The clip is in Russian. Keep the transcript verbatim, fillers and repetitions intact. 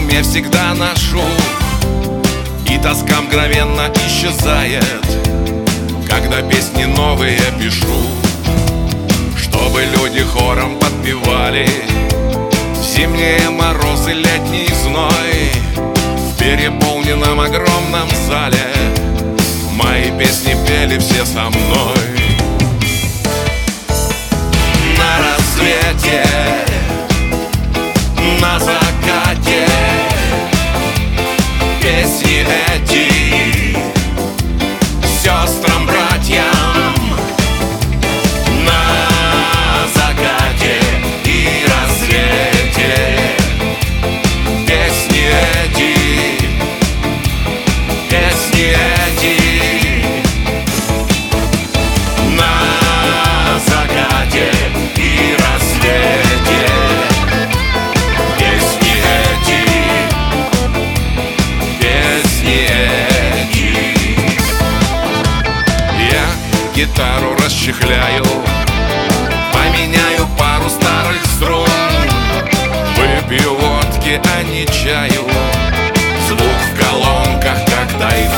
уме всегда ношу, и тоска мгновенно исчезает, когда песни новые пишу, чтобы люди хором подпевали зимние морозы, летний зной. В переполненном огромном зале мои песни пели все со мной. На рассвете, на закате песни эти сестрам, братьям. На закате и рассвете песни эти, песни эти. На закате и рассвете песни эти, песни эти. Я гитару расчехляю, поменяю пару старых струн, выпью водки, а не чаю. Звук в колонках, как тайфун.